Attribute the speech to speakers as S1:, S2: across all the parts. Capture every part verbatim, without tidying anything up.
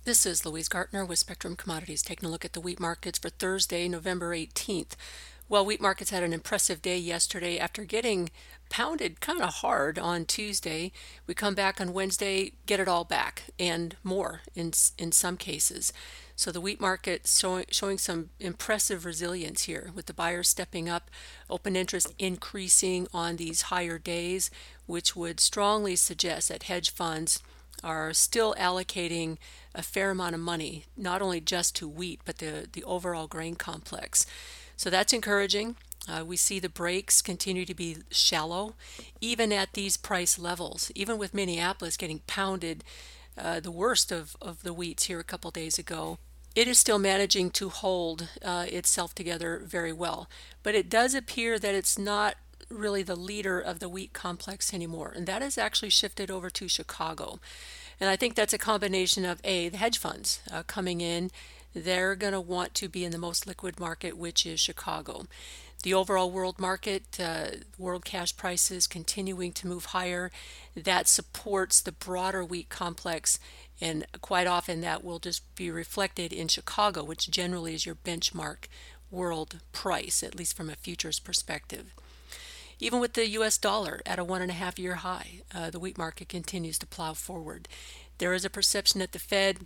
S1: This is Louise Gartner with Spectrum Commodities taking a look at the wheat markets for Thursday, November eighteenth. Well, wheat markets had an impressive day yesterday after getting pounded kind of hard on Tuesday. We come back on Wednesday, get it all back and more in in some cases. So the wheat market showing, showing some impressive resilience here with the buyers stepping up, open interest increasing on these higher days, which would strongly suggest that hedge funds are still allocating a fair amount of money, not only just to wheat, but the, the overall grain complex. So that's encouraging. Uh, we see the breaks continue to be shallow, even at these price levels, even with Minneapolis getting pounded uh, the worst of, of the wheats here a couple days ago. It is still managing to hold uh, itself together very well. But it does appear that it's not really the leader of the wheat complex anymore, and that has actually shifted over to Chicago. And I think that's a combination of A, the hedge funds uh, coming in. They're going to want to be in the most liquid market, which is Chicago. The overall world market, uh, world cash prices continuing to move higher. That supports the broader wheat complex, and quite often that will just be reflected in Chicago, which generally is your benchmark world price, at least from a futures perspective. Even with the U S dollar at a one and a half year high, uh, the wheat market continues to plow forward. There is a perception that the Fed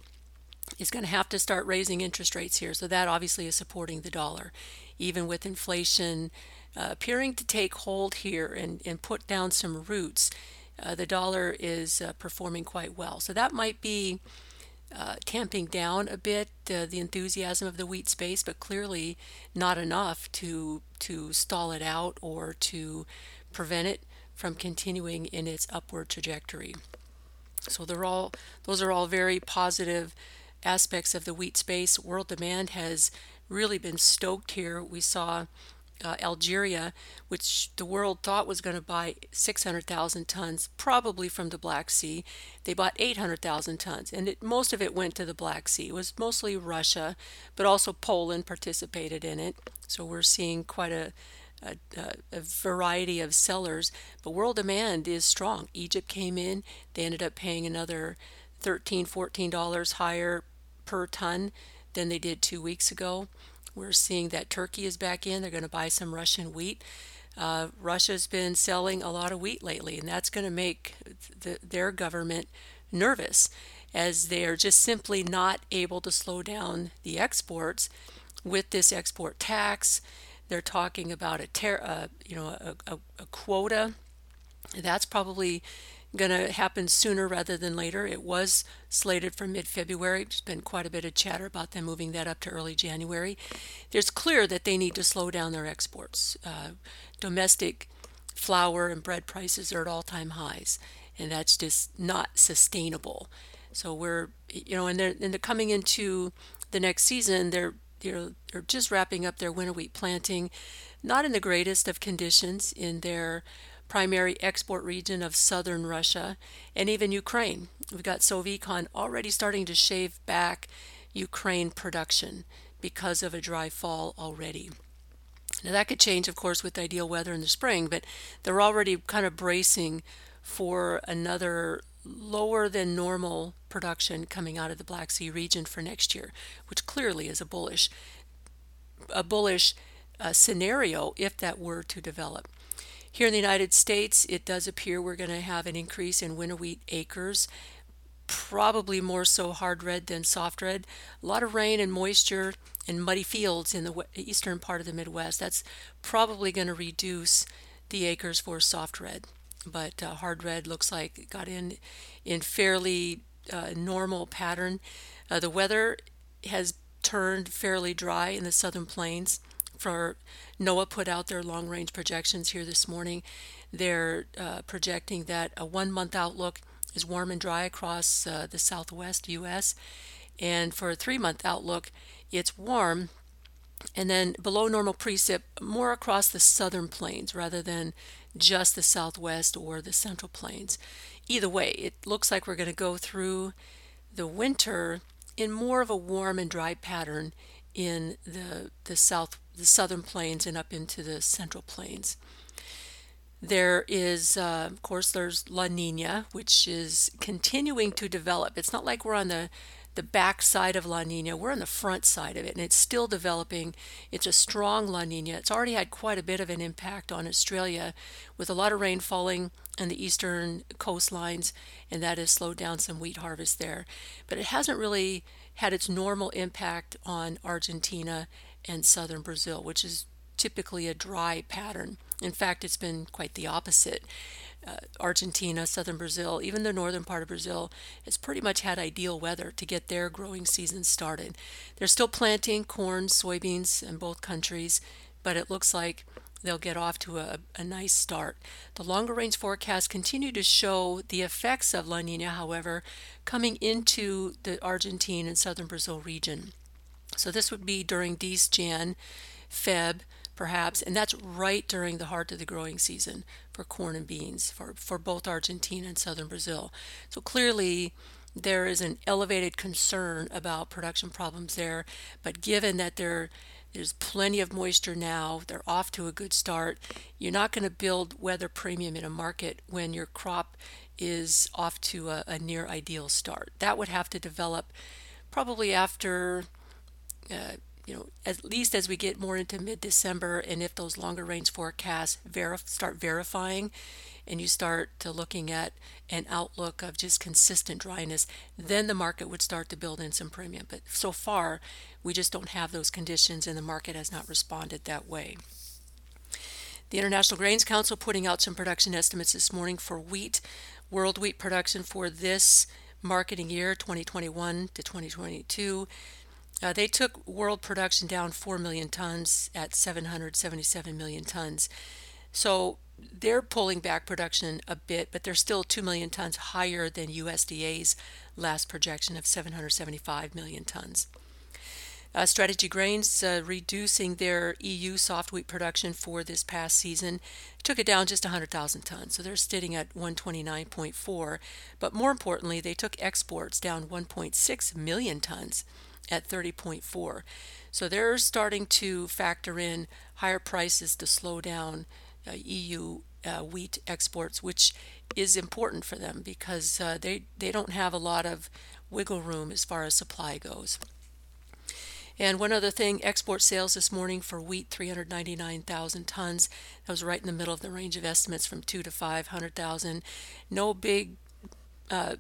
S1: is going to have to start raising interest rates here, so that obviously is supporting the dollar. Even with inflation uh, appearing to take hold here and, and put down some roots, uh, the dollar is uh, performing quite well. So that might be uh, tamping down a bit uh, the enthusiasm of the wheat space, but clearly not enough to to stall it out or to prevent it from continuing in its upward trajectory. So they're all those are all very positive aspects of the wheat space. World demand has really been stoked here. We saw uh, Algeria, which the world thought was going to buy six hundred thousand tons, probably from the Black Sea. They bought eight hundred thousand tons, and it, most of it went to the Black Sea. It was mostly Russia, but also Poland participated in it. So we're seeing quite a A, a, variety of sellers, but world demand is strong. Egypt came in, they ended up paying another thirteen dollars, fourteen dollars higher per ton than they did two weeks ago. We're seeing that Turkey is back in. They're going to buy some Russian wheat. Uh, Russia's been selling a lot of wheat lately, and that's going to make the, their government nervous, as they are just simply not able to slow down the exports with this export tax. They're talking about a ter- uh, you know a, a, a quota. That's probably going to happen sooner rather than later. It was slated for mid-February. There's been quite a bit of chatter about them moving that up to early January. It's clear that they need to slow down their exports. Uh, domestic flour and bread prices are at all-time highs, and that's just not sustainable. So we're, you know, and they're, and they're coming into the next season. They're they're, they're just wrapping up their winter wheat planting, not in the greatest of conditions in their primary export region of southern Russia and even Ukraine. We've got Sovicon already starting to shave back Ukraine production because of a dry fall already. Now that could change, of course, with ideal weather in the spring, but they're already kind of bracing for another lower than normal production coming out of the Black Sea region for next year, which clearly is a bullish, a bullish uh, scenario if that were to develop. Here in the United States, it does appear we're going to have an increase in winter wheat acres, probably more so hard red than soft red. A lot of rain and moisture and muddy fields in the eastern part of the Midwest. That's probably going to reduce the acres for soft red. But uh, hard red looks like it got in in fairly uh, normal pattern. Uh, the weather has turned fairly dry in the southern plains. For NOAA put out their long-range projections here this morning. They're uh, projecting that a one-month outlook is warm and dry across uh, the southwest U S, and for a three-month outlook, it's warm and then below normal precip more across the southern plains rather than just the southwest or the central plains. Either way, it looks like we're going to go through the winter in more of a warm and dry pattern in the the south the southern plains and up into the central plains. There is, uh, of course, there's La Nina, which is continuing to develop. It's not like we're on the the back side of La Nina. We're on the front side of it, and it's still developing. It's a strong La Nina. It's already had quite a bit of an impact on Australia with a lot of rain falling on the eastern coastlines, and that has slowed down some wheat harvest there. But it hasn't really had its normal impact on Argentina and southern Brazil, which is typically a dry pattern. In fact, it's been quite the opposite. Uh, Argentina, southern Brazil, even the northern part of Brazil has pretty much had ideal weather to get their growing season started. They're still planting corn, soybeans in both countries, but it looks like they'll get off to a, a nice start. The longer range forecasts continue to show the effects of La Nina, however, coming into the Argentine and southern Brazil region. So this would be during Dec, Jan, Feb, perhaps, and that's right during the heart of the growing season for corn and beans for, for both Argentina and southern Brazil. So clearly there is an elevated concern about production problems there, but given that there there's plenty of moisture now, they're off to a good start. You're not going to build weather premium in a market when your crop is off to a, a near ideal start. That would have to develop probably after uh, you know, at least as we get more into mid-December, and if those longer range forecasts verif- start verifying and you start to looking at an outlook of just consistent dryness, then the market would start to build in some premium. But so far, we just don't have those conditions, and the market has not responded that way. The International Grains Council putting out some production estimates this morning for wheat. World wheat production for this marketing year, twenty twenty-one to twenty twenty-two, Uh, they took world production down four million tons at seven hundred seventy-seven million tons. So they're pulling back production a bit, but they're still two million tons higher than U S D A's last projection of seven hundred seventy-five million tons. Uh, Strategy Grains uh, reducing their E U soft wheat production for this past season, took it down just one hundred thousand tons. So they're sitting at one twenty-nine point four. But more importantly, they took exports down one point six million tons at thirty point four. So they're starting to factor in higher prices to slow down uh, E U uh, wheat exports, which is important for them because uh, they, they don't have a lot of wiggle room as far as supply goes. And one other thing, export sales this morning for wheat, three hundred ninety-nine thousand tons. That was right in the middle of the range of estimates from two to five hundred thousand. No big uh,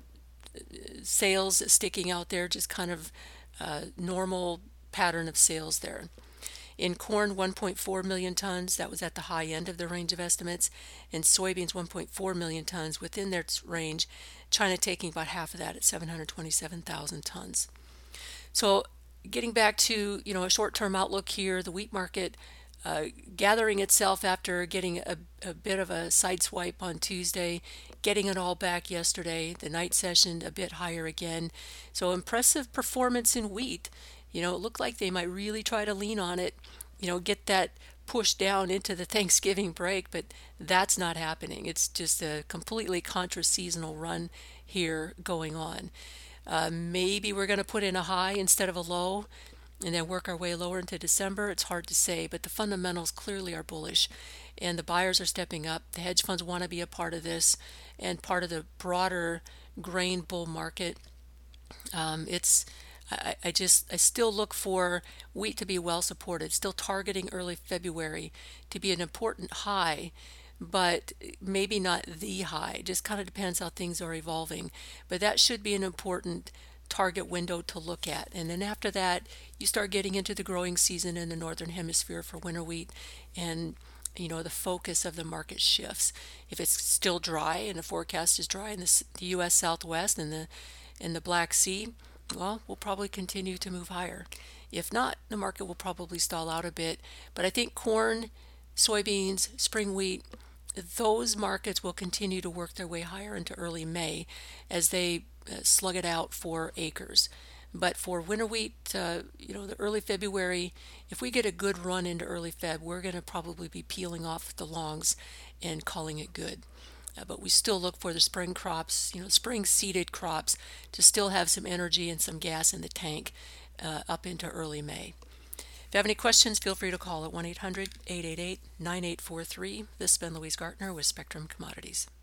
S1: sales sticking out there, just kind of uh, normal pattern of sales there. In corn, one point four million tons. That was at the high end of the range of estimates. In soybeans, one point four million tons within their range. China taking about half of that at seven hundred twenty-seven thousand tons. So getting back to, you know, a short-term outlook here, the wheat market uh, gathering itself after getting a, a bit of a sideswipe on Tuesday, getting it all back yesterday, the night session a bit higher again. So impressive performance in wheat. You know, it looked like they might really try to lean on it, you know, get that push down into the Thanksgiving break, but that's not happening. It's just a completely contra-seasonal run here going on. Uh, maybe we're going to put in a high instead of a low and then work our way lower into December. It's hard to say, but the fundamentals clearly are bullish and the buyers are stepping up. The hedge funds want to be a part of this and part of the broader grain bull market. Um, it's I, I just I still look for wheat to be well supported, still targeting early February to be an important high, but maybe not the high. Just kind of depends how things are evolving. But that should be an important target window to look at. And then after that, you start getting into the growing season in the northern hemisphere for winter wheat, and you know the focus of the market shifts. If it's still dry and the forecast is dry in the, the U S Southwest and the in the Black Sea, well, we'll probably continue to move higher. If not, the market will probably stall out a bit. But I think corn, soybeans, spring wheat, those markets will continue to work their way higher into early May as they uh, slug it out for acres. But for winter wheat, uh, you know, the early February, if we get a good run into early Feb, we're going to probably be peeling off the longs and calling it good. Uh, but we still look for the spring crops, you know, spring seeded crops to still have some energy and some gas in the tank uh, up into early May. If you have any questions, feel free to call at one eight hundred, eight eight eight, nine eight four three. This has been Louise Gartner with Spectrum Commodities.